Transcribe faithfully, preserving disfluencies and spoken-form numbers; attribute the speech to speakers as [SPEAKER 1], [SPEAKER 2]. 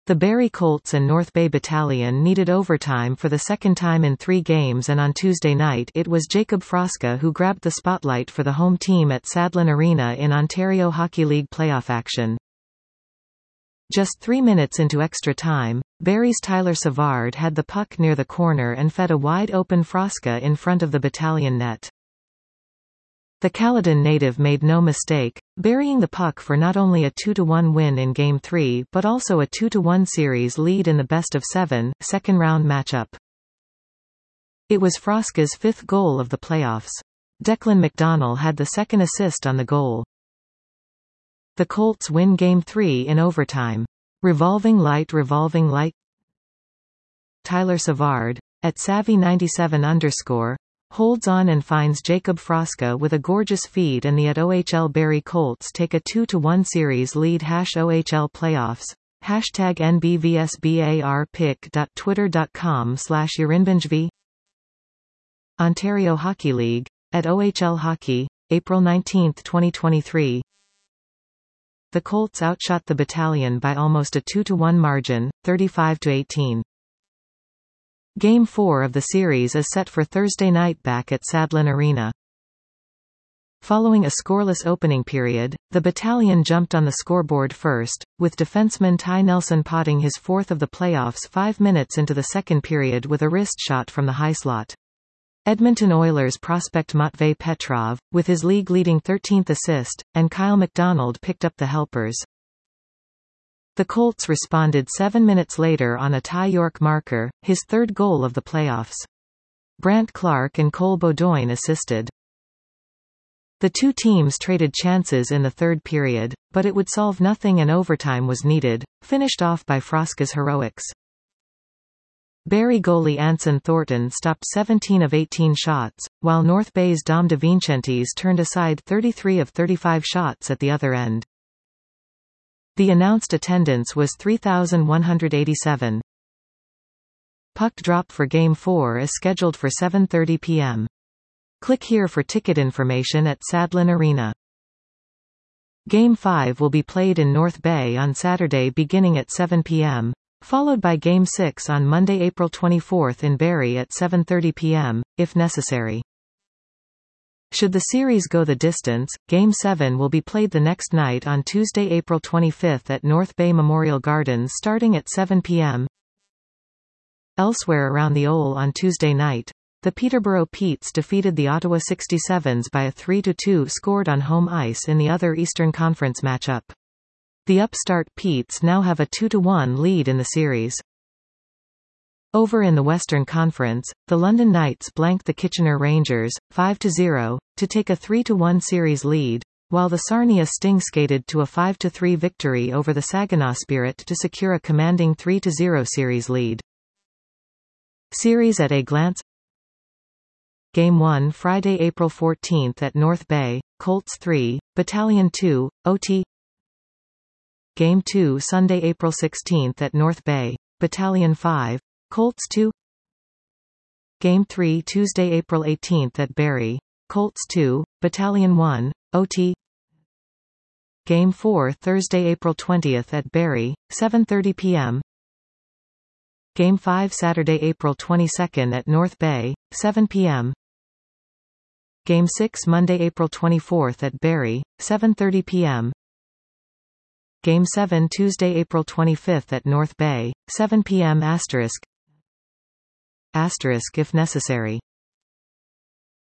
[SPEAKER 1] The Barrie Colts and North Bay Battalion needed overtime for the second time in three games, and on Tuesday night it was Jacob Froska who grabbed the spotlight for the home team at Sadlon Arena in Ontario Hockey League playoff action. Just three minutes into extra time, Barrie's Tyler Savard had the puck near the corner and fed a wide-open Froska in front of the Battalion net. The Caledon native made no mistake, burying the puck for not only a two to one win in Game three but also a two to one series lead in the best-of-seven, second-round matchup. It was Froska's fifth goal of the playoffs. Declan McDonnell had the second assist on the goal. The Colts win Game three in overtime. Revolving light revolving light Tyler Savard, at Savvy ninety-seven underscore, holds on and finds Jacob Froska with a gorgeous feed, and the at O H L Barrie Colts take a two to one series lead. Hash O H L playoffs. Hashtag N B V S B A R pick dot twitter dot com slash Urinbingv. Ontario Hockey League, at O H L Hockey, April nineteenth twenty twenty-three. The Colts outshot the Battalion by almost a two to one margin, thirty-five to eighteen. Game four of the series is set for Thursday night back at Sadlon Arena. Following a scoreless opening period, the Battalion jumped on the scoreboard first, with defenseman Ty Nelson potting his fourth of the playoffs five minutes into the second period with a wrist shot from the high slot. Edmonton Oilers prospect Matvei Petrov, with his league-leading thirteenth assist, and Kyle McDonald picked up the helpers. The Colts responded seven minutes later on a Ty York marker, his third goal of the playoffs. Brant Clark and Cole Beaudoin assisted. The two teams traded chances in the third period, but it would solve nothing and overtime was needed, finished off by Froska's heroics. Barrie goalie Anson Thornton stopped seventeen of eighteen shots, while North Bay's Dom DeVincentis turned aside thirty-three of thirty-five shots at the other end. The announced attendance was three thousand one hundred eighty-seven. Puck drop for Game four is scheduled for seven thirty p m Click here for ticket information at Sadlon Arena. Game five will be played in North Bay on Saturday beginning at seven p m, followed by Game six on Monday, April twenty-fourth in Barrie at seven thirty p m, if necessary. Should the series go the distance, Game seven will be played the next night on Tuesday, April twenty-fifth at North Bay Memorial Gardens starting at seven p m Elsewhere around the O L on Tuesday night, the Peterborough Petes defeated the Ottawa sixty-sevens by a three to two scored on home ice in the other Eastern Conference matchup. The upstart Petes now have a two to one lead in the series. Over in the Western Conference, the London Knights blanked the Kitchener Rangers, five to zero, to take a three to one series lead, while the Sarnia Sting skated to a five to three victory over the Saginaw Spirit to secure a commanding three to zero series lead. Series at a glance. Game one Friday, April fourteenth at North Bay, Colts three, Battalion two, O T. Game two Sunday, April sixteenth at North Bay, Battalion five, Colts two. Game three Tuesday, April eighteenth at Barrie, Colts two, Battalion one, O T. Game four Thursday, April twentieth at Barrie, seven thirty p m Game five Saturday, April twenty-second at North Bay, seven p m Game six Monday, April twenty-fourth at Barrie, seven thirty p m Game seven Tuesday, April twenty-fifth at North Bay, seven p m Asterisk. Asterisk if necessary.